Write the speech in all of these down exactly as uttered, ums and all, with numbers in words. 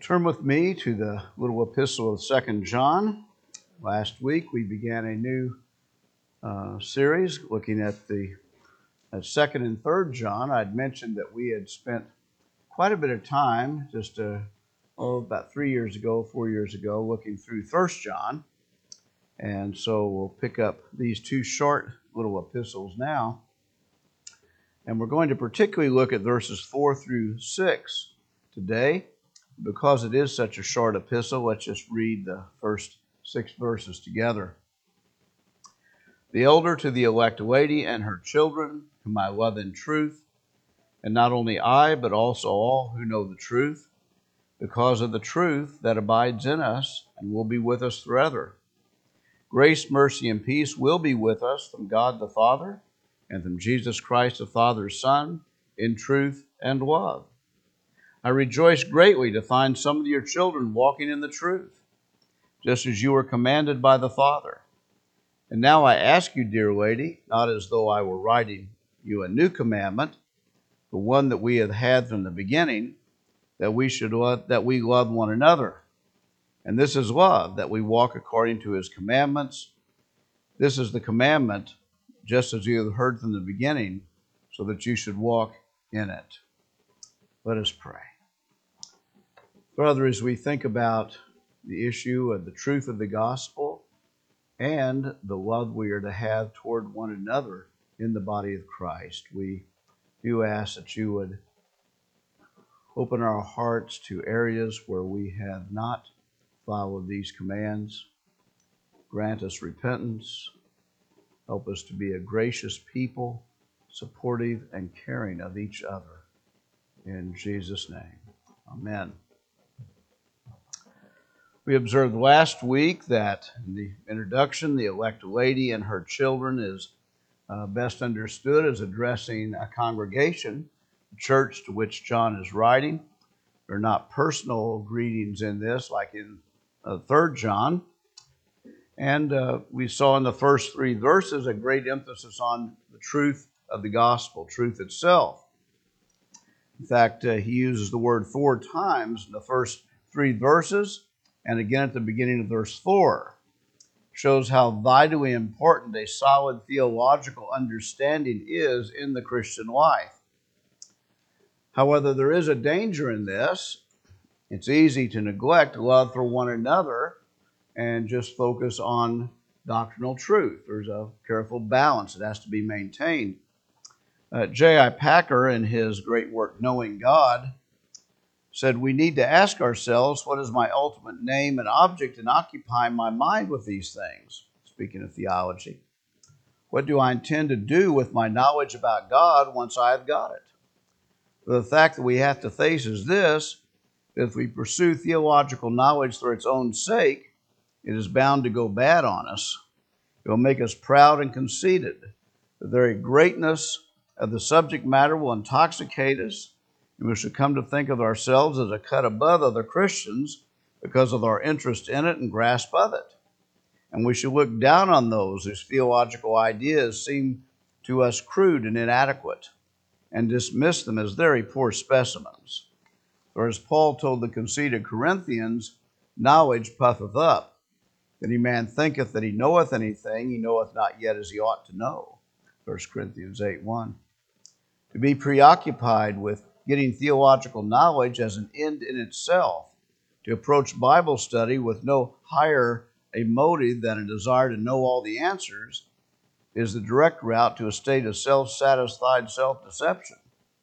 Turn with me to the little epistle of Second John. Last week we began a new uh, series looking at the at Second and Third John. I'd mentioned that we had spent quite a bit of time, just uh, oh, about three years ago, four years ago, looking through First John, and so we'll pick up these two short little epistles now, and we're going to particularly look at verses four through six today. Because it is such a short epistle, let's just read the first six verses together. The elder to the elect lady and her children, whom I love in truth, and not only I, but also all who know the truth, because of the truth that abides in us and will be with us forever. Grace, mercy, and peace will be with us from God the Father and from Jesus Christ the Father's Son, in truth and love. I rejoice greatly to find some of your children walking in the truth, just as you were commanded by the Father. And now I ask you, dear lady, not as though I were writing you a new commandment, but one that we have had from the beginning, that we should love, that we love one another. And this is love, that we walk according to his commandments. This is the commandment, just as you have heard from the beginning, so that you should walk in it. Let us pray. Father, as we think about the issue of the truth of the gospel and the love we are to have toward one another in the body of Christ, we do ask that you would open our hearts to areas where we have not followed these commands. Grant us repentance. Help us to be a gracious people, supportive and caring of each other. In Jesus' name, amen. We observed last week that in the introduction, the elect lady and her children is uh, best understood as addressing a congregation, the church to which John is writing. There are not personal greetings in this like in uh, Third John. And uh, we saw in the first three verses a great emphasis on the truth of the gospel, truth itself. In fact, uh, he uses the word four times in the first three verses, and again at the beginning of verse four, shows how vitally important a solid theological understanding is in the Christian life. However, there is a danger in this. It's easy to neglect love for one another and just focus on doctrinal truth. There's a careful balance that has to be maintained. Uh, J I Packer, in his great work, Knowing God, said, we need to ask ourselves, what is my ultimate aim and object in occupying my mind with these things? Speaking of theology. What do I intend to do with my knowledge about God once I have got it? The fact that we have to face is this, that if we pursue theological knowledge for its own sake, it is bound to go bad on us. It will make us proud and conceited. The very greatness of the subject matter will intoxicate us, and we should come to think of ourselves as a cut above other Christians because of our interest in it and grasp of it. And we should look down on those whose theological ideas seem to us crude and inadequate, and dismiss them as very poor specimens. For as Paul told the conceited Corinthians, knowledge puffeth up. If any man thinketh that he knoweth anything, he knoweth not yet as he ought to know. First Corinthians eight one. To be preoccupied with getting theological knowledge as an end in itself, to approach Bible study with no higher a motive than a desire to know all the answers, is the direct route to a state of self-satisfied self-deception.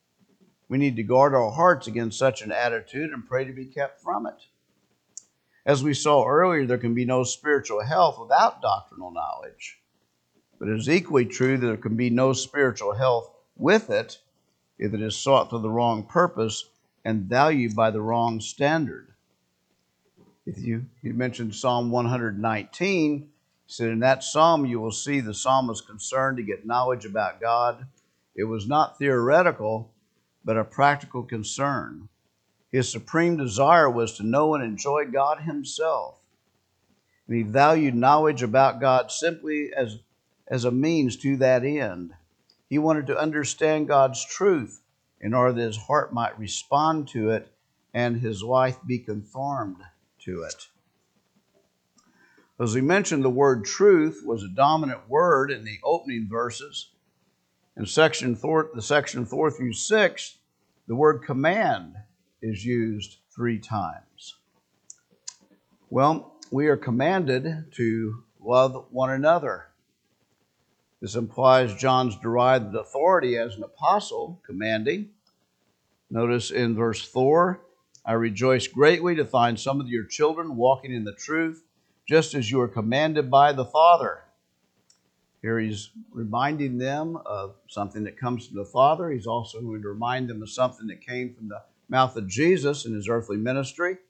We need to guard our hearts against such an attitude and pray to be kept from it. As we saw earlier, there can be no spiritual health without doctrinal knowledge. But it is equally true that there can be no spiritual health with it if it is sought for the wrong purpose and valued by the wrong standard. If you, you mentioned Psalm one nineteen, he said in that psalm you will see the psalmist concerned to get knowledge about God. It was not theoretical, but a practical concern. His supreme desire was to know and enjoy God himself. And he valued knowledge about God simply as, as a means to that end. He wanted to understand God's truth in order that his heart might respond to it and his wife be conformed to it. As we mentioned, the word truth was a dominant word in the opening verses. In section four, the section four through six, the word command is used three times. Well, we are commanded to love one another. This implies John's derived authority as an apostle, commanding. Notice in verse four, I rejoice greatly to find some of your children walking in the truth, just as you are commanded by the Father. Here he's reminding them of something that comes from the Father. He's also going to remind them of something that came from the mouth of Jesus in his earthly ministry.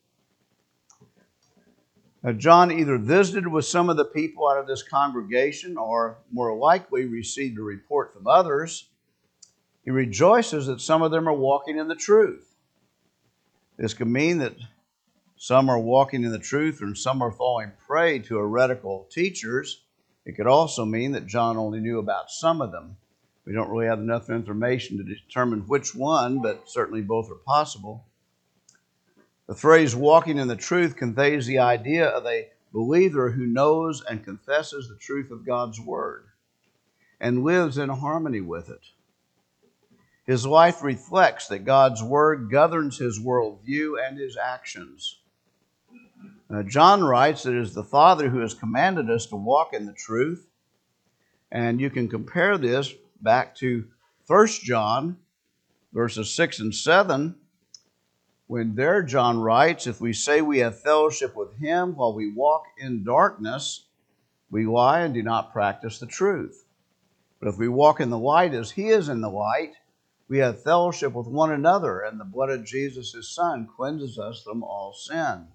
Now, John either visited with some of the people out of this congregation or more likely received a report from others. He rejoices that some of them are walking in the truth. This could mean that some are walking in the truth and some are falling prey to heretical teachers. It could also mean that John only knew about some of them. We don't really have enough information to determine which one, but certainly both are possible. The phrase walking in the truth conveys the idea of a believer who knows and confesses the truth of God's word and lives in harmony with it. His life reflects that God's word governs his worldview and his actions. Now, John writes that it is the Father who has commanded us to walk in the truth, and you can compare this back to First John verses six and seven, when there John writes, if we say we have fellowship with him while we walk in darkness, we lie and do not practice the truth. But if we walk in the light as he is in the light, we have fellowship with one another, and the blood of Jesus, his Son, cleanses us from all sin.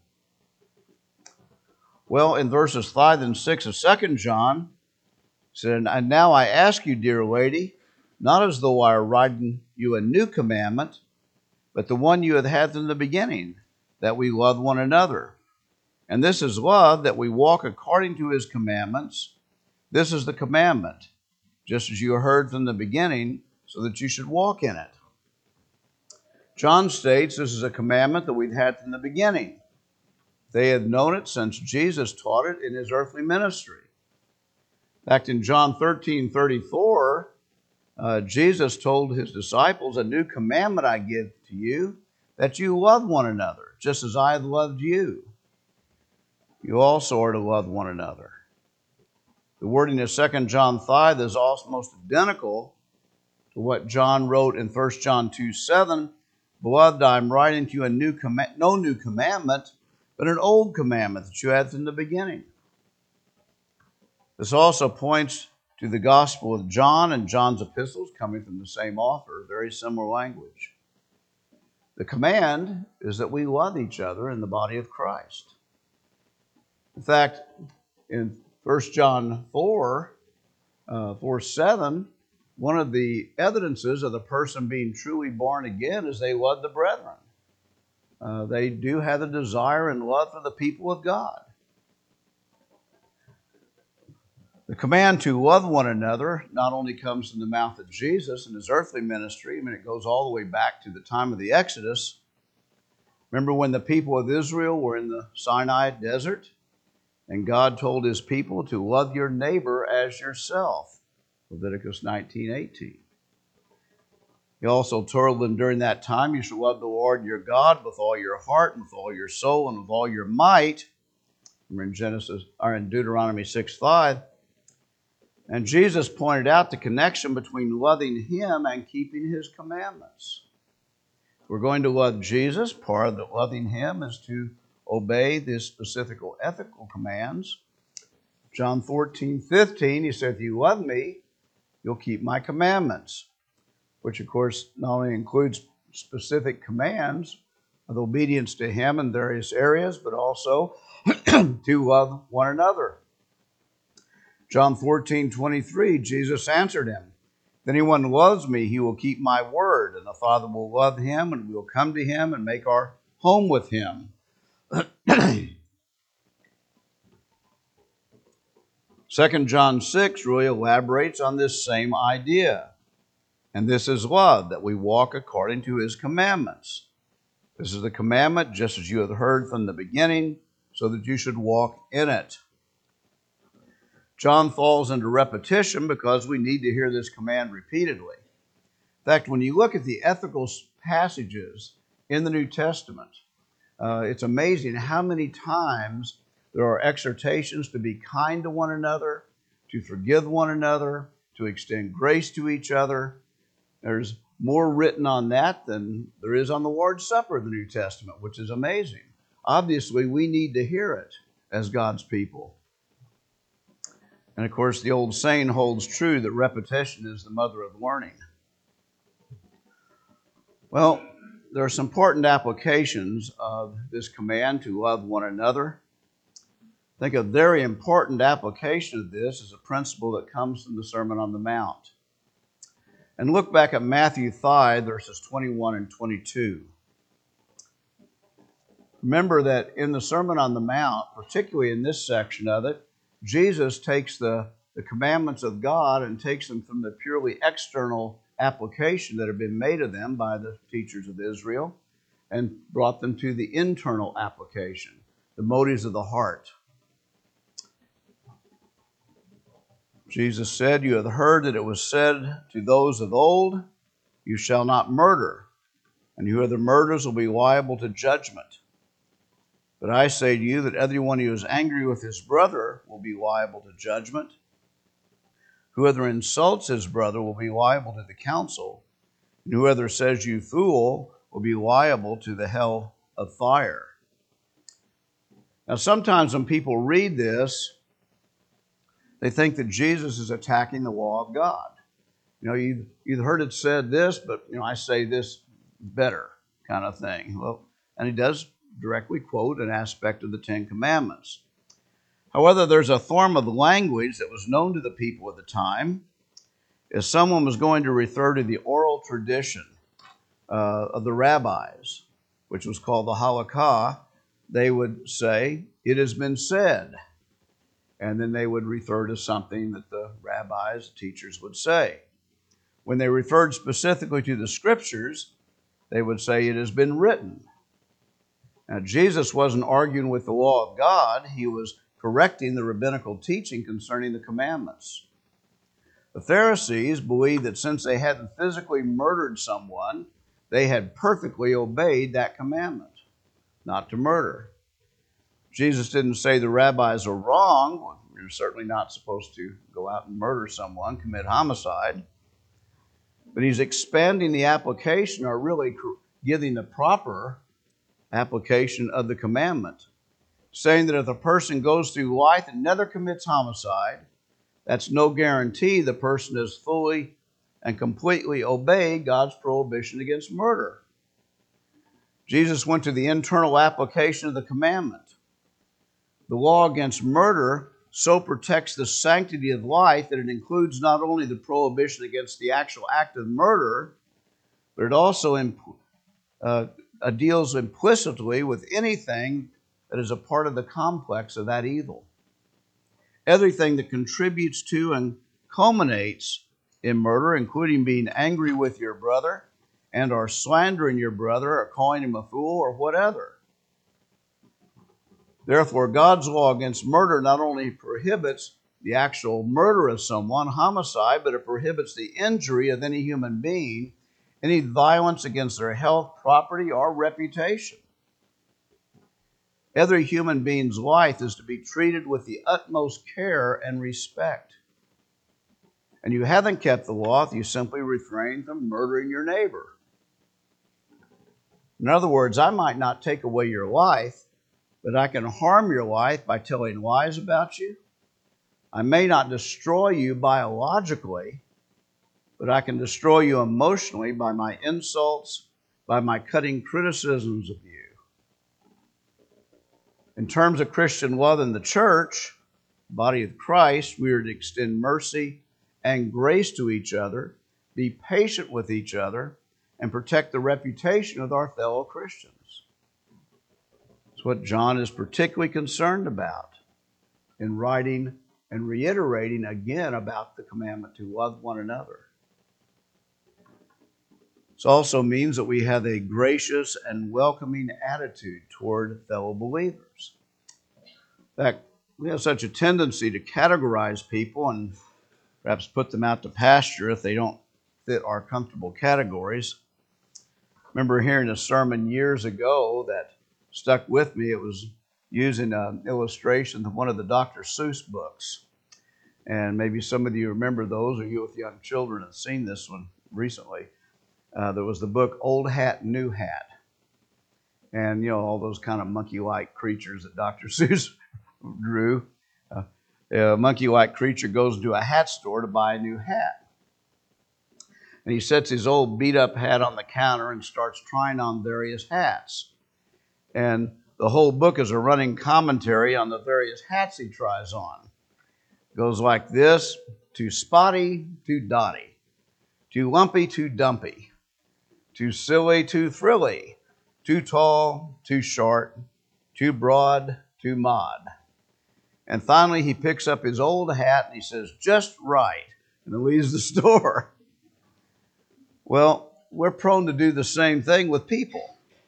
Well, in verses five and six of Second John, it said, and now I ask you, dear lady, not as though I were writing you a new commandment, but the one you have had from the beginning, that we love one another. And this is love, that we walk according to his commandments. This is the commandment, just as you heard from the beginning, so that you should walk in it. John states this is a commandment that we've had from the beginning. They had known it since Jesus taught it in his earthly ministry. In fact, in John thirteen thirty-four, uh, Jesus told his disciples, a new commandment I give to you, that you love one another, just as I have loved you. You also are to love one another. The wording of Second John five is almost identical to what John wrote in First John two seven. Beloved, I am writing to you a new com- no new commandment, but an old commandment that you had from the beginning. This also points to the Gospel of John and John's epistles coming from the same author, very similar language. The command is that we love each other in the body of Christ. In fact, in First John four, uh, four seven, one of the evidences of the person being truly born again is they love the brethren. Uh, they do have a desire and love for the people of God. The command to love one another not only comes from the mouth of Jesus in his earthly ministry, I mean, it goes all the way back to the time of the Exodus. Remember when the people of Israel were in the Sinai desert, and God told his people to love your neighbor as yourself, Leviticus nineteen eighteen. He also told them during that time, you shall love the Lord your God with all your heart, and with all your soul, and with all your might. Remember in Genesis, or in Deuteronomy six five. And Jesus pointed out the connection between loving him and keeping his commandments. If we're going to love Jesus, part of the loving him is to obey his specific ethical commands. John fourteen fifteen, he said, if you love me, you'll keep my commandments, which of course not only includes specific commands of obedience to him in various areas, but also to love one another. John fourteen twenty-three, Jesus answered him, if anyone loves me, he will keep my word, and the Father will love him, and we will come to him and make our home with him. Second John six really elaborates on this same idea. And this is love, that we walk according to his commandments. This is the commandment, just as you have heard from the beginning, so that you should walk in it. John falls into repetition because we need to hear this command repeatedly. In fact, when you look at the ethical passages in the New Testament, uh, it's amazing how many times there are exhortations to be kind to one another, to forgive one another, to extend grace to each other. There's more written on that than there is on the Lord's Supper of the New Testament, which is amazing. Obviously, we need to hear it as God's people. And of course, the old saying holds true that repetition is the mother of learning. Well, there are some important applications of this command to love one another. I think a very important application of this is a principle that comes from the Sermon on the Mount. And look back at Matthew five, verses twenty-one and twenty-two. Remember that in the Sermon on the Mount, particularly in this section of it, Jesus takes the, the commandments of God and takes them from the purely external application that had been made of them by the teachers of Israel and brought them to the internal application, the motives of the heart. Jesus said, "You have heard that it was said to those of old, 'You shall not murder, and whoever murders will be liable to judgment.' But I say to you that everyone who is angry with his brother will be liable to judgment. Whoever insults his brother will be liable to the council, and whoever says 'you fool' will be liable to the hell of fire." Now, sometimes when people read this, they think that Jesus is attacking the law of God. You know, you've, you've heard it said this, but, you know, I say this better kind of thing. Well, and he does directly quote an aspect of the Ten Commandments. However, there's a form of language that was known to the people at the time. If someone was going to refer to the oral tradition uh, of the rabbis, which was called the halakha, they would say, "It has been said." And then they would refer to something that the rabbis, teachers would say. When they referred specifically to the scriptures, they would say, "It has been written." Now, Jesus wasn't arguing with the law of God. He was correcting the rabbinical teaching concerning the commandments. The Pharisees believed that since they hadn't physically murdered someone, they had perfectly obeyed that commandment, not to murder. Jesus didn't say the rabbis are wrong. You're certainly not supposed to go out and murder someone, commit homicide. But he's expanding the application, or really giving the proper application of the commandment, saying that if a person goes through life and never commits homicide, that's no guarantee the person has fully and completely obeyed God's prohibition against murder. Jesus went to the internal application of the commandment. The law against murder so protects the sanctity of life that it includes not only the prohibition against the actual act of murder, but it also imp- uh, uh, deals implicitly with anything that is a part of the complex of that evil. Everything that contributes to and culminates in murder, including being angry with your brother and or slandering your brother or calling him a fool or whatever. Therefore, God's law against murder not only prohibits the actual murder of someone, homicide, but it prohibits the injury of any human being, any violence against their health, property, or reputation. Every human being's life is to be treated with the utmost care and respect. And you haven't kept the law if you simply refrain from murdering your neighbor. In other words, I might not take away your life, but I can harm your life by telling lies about you. I may not destroy you biologically, but I can destroy you emotionally by my insults, by my cutting criticisms of you. In terms of Christian love in the church, the body of Christ, we are to extend mercy and grace to each other, be patient with each other, and protect the reputation of our fellow Christians. It's what John is particularly concerned about in writing and reiterating again about the commandment to love one another. This also means that we have a gracious and welcoming attitude toward fellow believers. In fact, we have such a tendency to categorize people and perhaps put them out to pasture if they don't fit our comfortable categories. I remember hearing a sermon years ago that stuck with me. It was using an illustration of one of the Doctor Seuss books. And maybe some of you remember those, or you with young children have seen this one recently. Uh, there was the book Old Hat, New Hat. And, you know, all those kind of monkey-like creatures that Doctor Seuss drew. Uh, a monkey-like creature goes into a hat store to buy a new hat. And he sets his old beat-up hat on the counter and starts trying on various hats. And the whole book is a running commentary on the various hats he tries on. It goes like this: too spotty, too dotty, too lumpy, too dumpy, too silly, too thrilly, too tall, too short, too broad, too mod. And finally he picks up his old hat and he says, just right, and then leaves the store. Well, we're prone to do the same thing with people.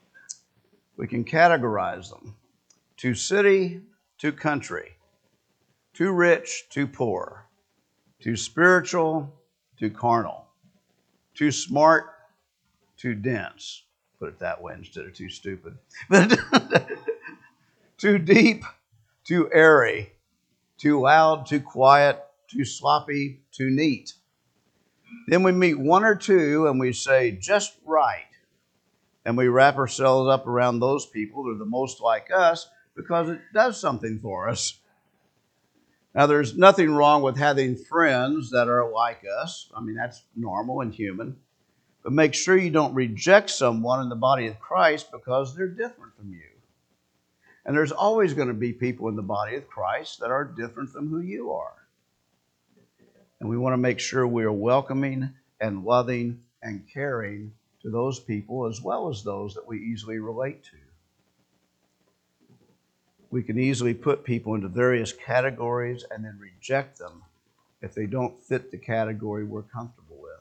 We can categorize them: too city, too country, too rich, too poor, too spiritual, too carnal, too smart, too dense. Put it that way instead of too stupid. But too deep, too airy, too loud, too quiet, too sloppy, too neat. Then we meet one or two and we say, just right. And we wrap ourselves up around those people that are the most like us because it does something for us. Now, there's nothing wrong with having friends that are like us. I mean, that's normal and human. But make sure you don't reject someone in the body of Christ because they're different from you. And there's always going to be people in the body of Christ that are different from who you are. And we want to make sure we are welcoming and loving and caring to those people as well as those that we easily relate to. We can easily put people into various categories and then reject them if they don't fit the category we're comfortable with.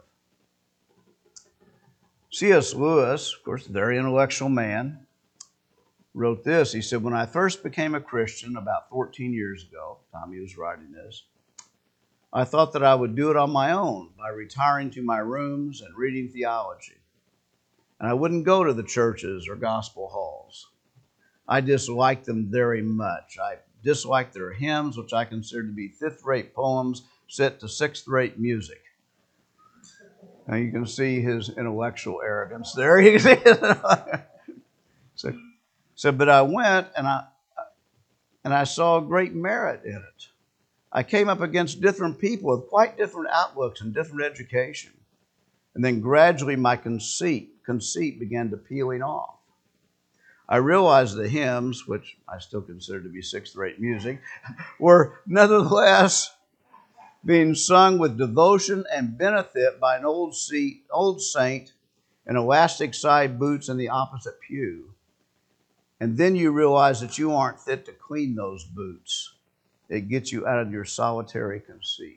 C S Lewis, of course, a very intellectual man, wrote this. He said, when I first became a Christian about fourteen years ago, time he was writing this, I thought that I would do it on my own by retiring to my rooms and reading theology. And I wouldn't go to the churches or gospel halls. I disliked them very much. I disliked their hymns, which I considered to be fifth-rate poems set to sixth-rate music. Now you can see his intellectual arrogance there. You can see it. so, so, but I went and I and I saw great merit in it. I came up against different people with quite different outlooks and different education. And then gradually my conceit, conceit began to peeling off. I realized the hymns, which I still consider to be sixth-rate music, were nevertheless being sung with devotion and benefit by an old, seat, old saint in elastic-side boots in the opposite pew. And then you realize that you aren't fit to clean those boots. It gets you out of your solitary conceit.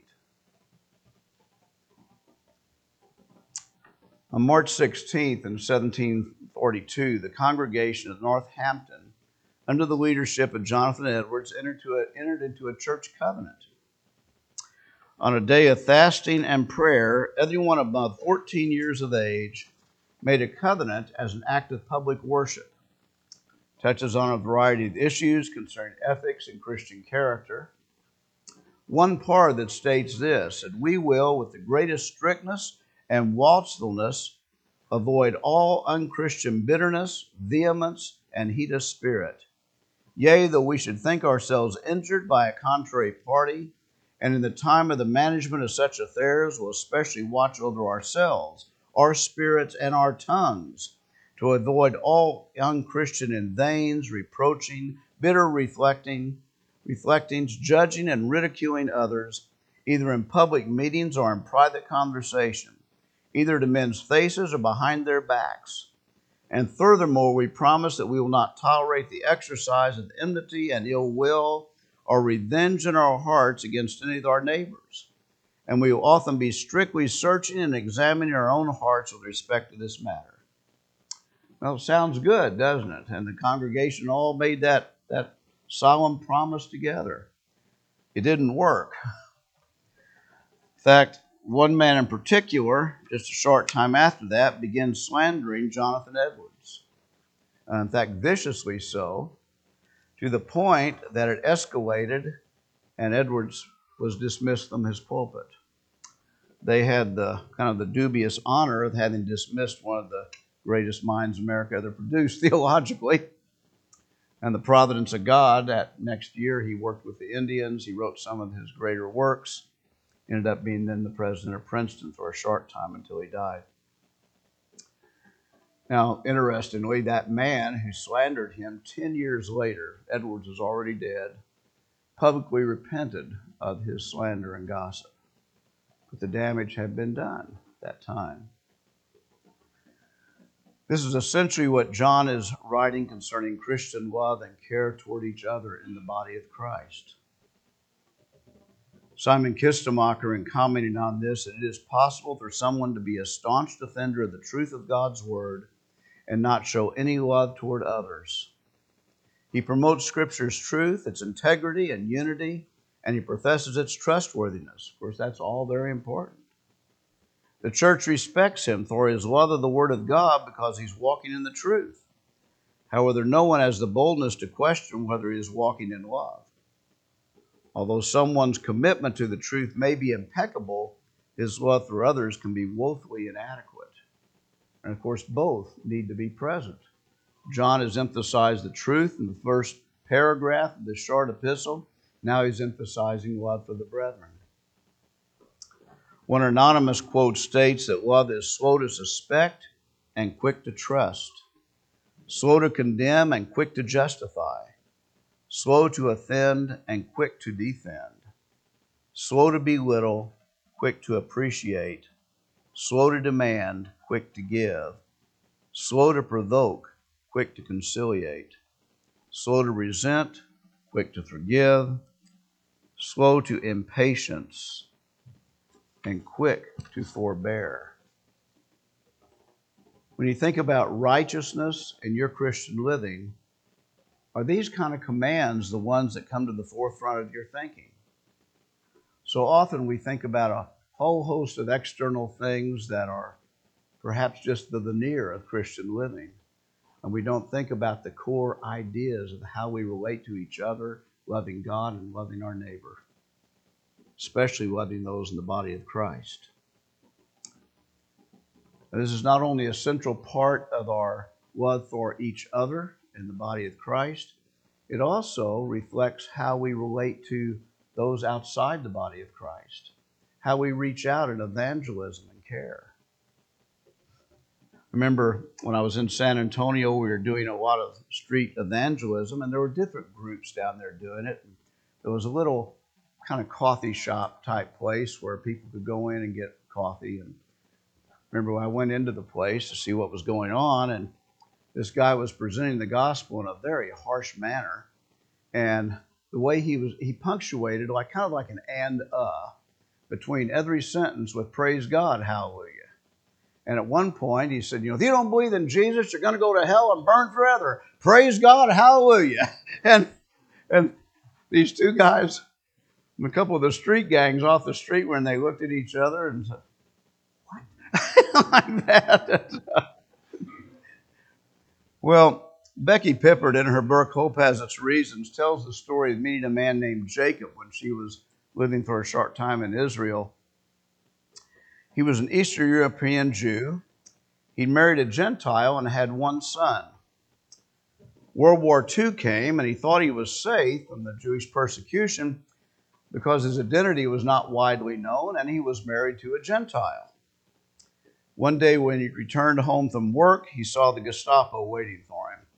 On March sixteenth in seventeen forty-two, the congregation of Northampton, under the leadership of Jonathan Edwards, entered, to a, entered into a church covenant. On a day of fasting and prayer, everyone above fourteen years of age made a covenant as an act of public worship. It touches on a variety of issues concerning ethics and Christian character. One part that states this, that we will, with the greatest strictness and watchfulness, avoid all unchristian bitterness, vehemence, and heat of spirit. Yea, though we should think ourselves injured by a contrary party, and in the time of the management of such affairs will especially watch over ourselves, our spirits, and our tongues, to avoid all unchristian inveighings, reproaching, bitter reflecting, reflectings, judging and ridiculing others, either in public meetings or in private conversation, either to men's faces or behind their backs. And furthermore, we promise that we will not tolerate the exercise of enmity and ill will or revenge in our hearts against any of our neighbors. and we will often be strictly searching and examining our own hearts with respect to this matter. Well, it sounds good, doesn't it? And the congregation all made that, that solemn promise together. It didn't work. In fact, one man in particular, just a short time after that, began slandering Jonathan Edwards. Uh, in fact, viciously so, to the point that it escalated and Edwards was dismissed from his pulpit. They had the kind of the dubious honor of having dismissed one of the greatest minds America ever produced theologically. And the providence of God, that next year he worked with the Indians. He wrote some of his greater works. Ended up being then the president of Princeton for a short time until he died. Now, interestingly, that man who slandered him ten years later, Edwards was already dead, publicly repented of his slander and gossip. But the damage had been done at that time. This is essentially what John is writing concerning Christian love and care toward each other in the body of Christ. Simon Kistemacher, in commenting on this, that it is possible for someone to be a staunch defender of the truth of God's Word and not show any love toward others. He promotes Scripture's truth, its integrity and unity, and he professes its trustworthiness. Of course, that's all very important. The church respects him for his love of the Word of God because he's walking in the truth. However, no one has the boldness to question whether he is walking in love. Although someone's commitment to the truth may be impeccable, his love for others can be woefully inadequate. And of course, both need to be present. John has emphasized the truth in the first paragraph of this short epistle. Now he's emphasizing love for the brethren. One anonymous quote states that love is slow to suspect and quick to trust, slow to condemn and quick to justify, slow to offend and quick to defend, slow to belittle, quick to appreciate, slow to demand, quick to give, slow to provoke, quick to conciliate, slow to resent, quick to forgive, slow to impatience, and quick to forbear. When you think about righteousness in your Christian living, are these kind of commands the ones that come to the forefront of your thinking? So often we think about a whole host of external things that are perhaps just the veneer of Christian living, and we don't think about the core ideas of how we relate to each other, loving God and loving our neighbor, especially loving those in the body of Christ. And this is not only a central part of our love for each other in the body of Christ, it also reflects how we relate to those outside the body of Christ, how we reach out in evangelism and care. Remember, when I was in San Antonio, we were doing a lot of street evangelism, and there were different groups down there doing it. There was a little kind of coffee shop type place where people could go in and get coffee. And remember, when I went into the place to see what was going on, and this guy was presenting the gospel in a very harsh manner, and the way he was, he punctuated like kind of like an and uh between every sentence with praise God, hallelujah. And at one point he said, you know, if you don't believe in Jesus, you're going to go to hell and burn forever. Praise God, hallelujah. And and these two guys, a couple of the street gangs off the street, when they looked at each other and said, what? Like that. Well, Becky Pippert, in her book, Hope Has Its Reasons, tells the story of meeting a man named Jacob when she was living for a short time in Israel. He was an Eastern European Jew. He'd married a Gentile and had one son. World War Two came, and he thought he was safe from the Jewish persecution because his identity was not widely known, and he was married to a Gentile. One day when he returned home from work, he saw the Gestapo waiting for him.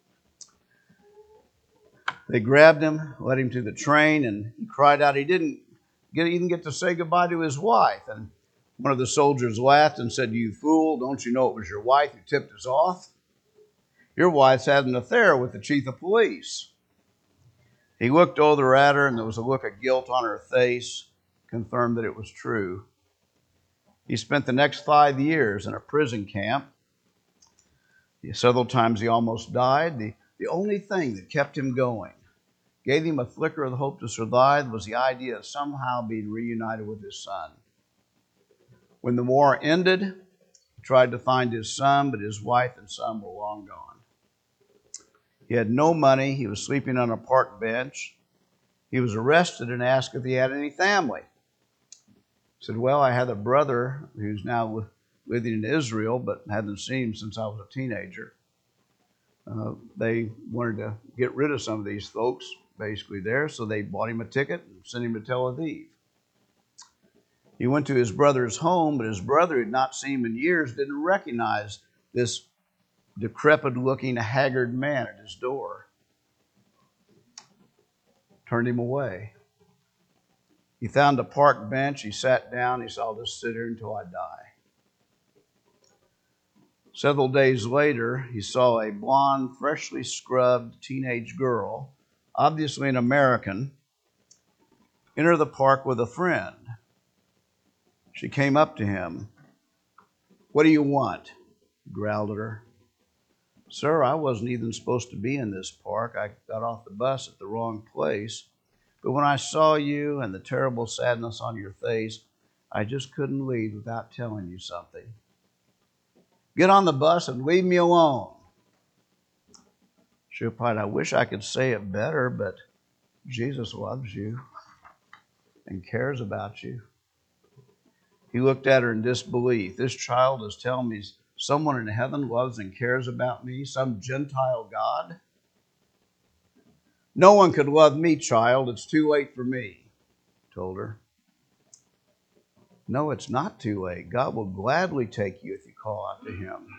They grabbed him, led him to the train, and he cried out. He didn't get, even get to say goodbye to his wife. And one of the soldiers laughed and said, you fool, don't you know it was your wife who tipped us off? Your wife's had an affair with the chief of police. He looked over at her, and there was a look of guilt on her face. confirmed that it was true. He spent the next five years in a prison camp. Several times he almost died. The, the only thing that kept him going, gave him a flicker of hope to survive, was the idea of somehow being reunited with his son. When the war ended, he tried to find his son, but his wife and son were long gone. He had no money. He was sleeping on a park bench. He was arrested and asked if he had any family. He said, well, I had a brother who's now living in Israel, but hadn't seen him since I was a teenager. Uh, they wanted to get rid of some of these folks basically there, so they bought him a ticket and sent him to Tel Aviv. He went to his brother's home, but his brother, who had not seen him in years, didn't recognize this decrepit-looking, haggard man at his door. Turned him away. He found a park bench. He sat down. He said, I'll just sit here until I die. Several days later, he saw a blonde, freshly scrubbed teenage girl, obviously an American, enter the park with a friend. She came up to him. What do you want? He growled at her. Sir, I wasn't even supposed to be in this park. I got off the bus at the wrong place. But when I saw you and the terrible sadness on your face, I just couldn't leave without telling you something. Get on the bus and leave me alone. She replied, I wish I could say it better, but Jesus loves you and cares about you. He looked at her in disbelief. This child is telling me someone in heaven loves and cares about me, some Gentile God? No one could love me, child. It's too late for me, he told her. No, it's not too late. God will gladly take you if you call out to him.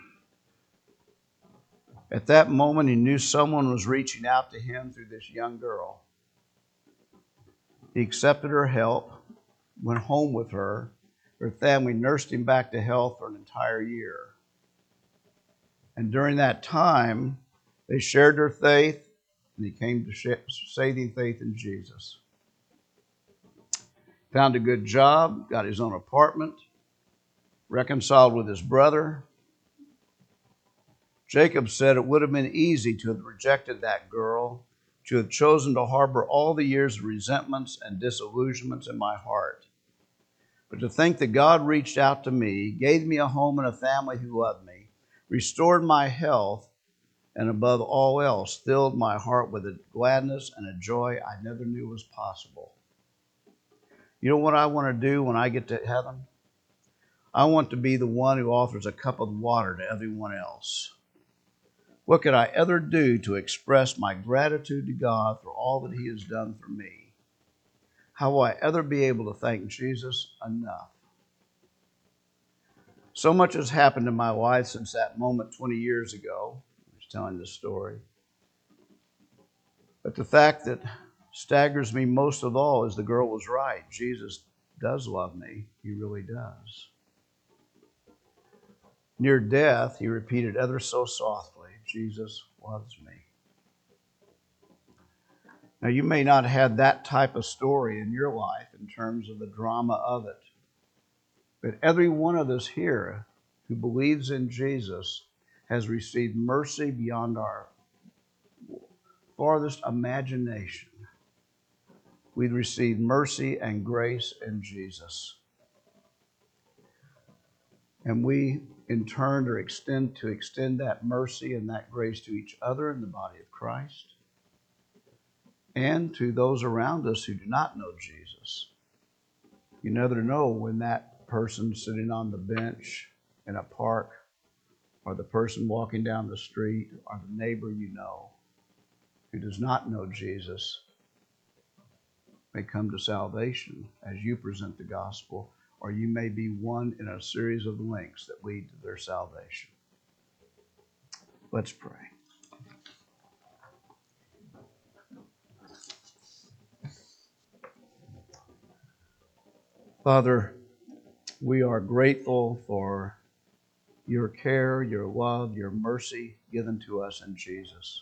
At that moment, he knew someone was reaching out to him through this young girl. He accepted her help, went home with her. Her family nursed him back to health for an entire year. And during that time, they shared their faith, and he came to saving faith in Jesus. Found a good job, got his own apartment, reconciled with his brother. Jacob said it would have been easy to have rejected that girl, to have chosen to harbor all the years of resentments and disillusionments in my heart. But to think that God reached out to me, gave me a home and a family who loved me, restored my health, and above all else, filled my heart with a gladness and a joy I never knew was possible. You know what I want to do when I get to heaven? I want to be the one who offers a cup of water to everyone else. What could I ever do to express my gratitude to God for all that he has done for me? How will I ever be able to thank Jesus enough? So much has happened in my life since that moment twenty years ago. I was telling this story. But the fact that staggers me most of all is the girl was right. Jesus does love me. He really does. Near death, he repeated ever so softly, Jesus loves me. Now, you may not have that type of story in your life in terms of the drama of it. But every one of us here who believes in Jesus has received mercy beyond our farthest imagination. We've received mercy and grace in Jesus. And we, in turn, are extend to extend that mercy and that grace to each other in the body of Christ and to those around us who do not know Jesus. You never know when that person sitting on the bench in a park or the person walking down the street or the neighbor you know who does not know Jesus may come to salvation as you present the gospel, or you may be one in a series of links that lead to their salvation. Let's pray. Father, we are grateful for your care, your love, your mercy given to us in Jesus.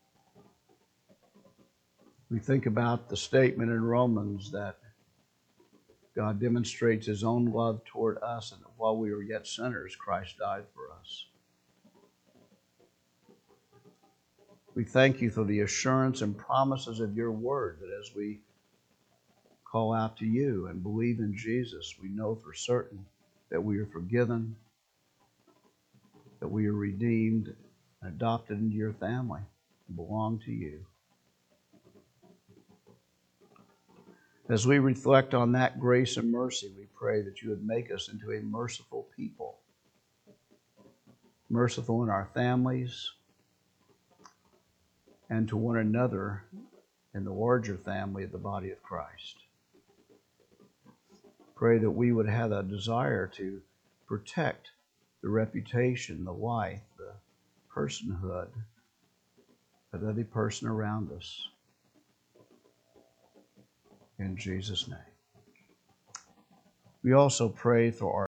We think about the statement in Romans that God demonstrates his own love toward us, and that while we were yet sinners, Christ died for us. We thank you for the assurance and promises of your word, that as we call out to you and believe in Jesus, we know for certain that we are forgiven, that we are redeemed and adopted into your family and belong to you. As we reflect on that grace and mercy, we pray that you would make us into a merciful people, merciful in our families and to one another in the larger family of the body of Christ. Pray that we would have a desire to protect the reputation, the life, the personhood of every person around us. In Jesus' name. We also pray for our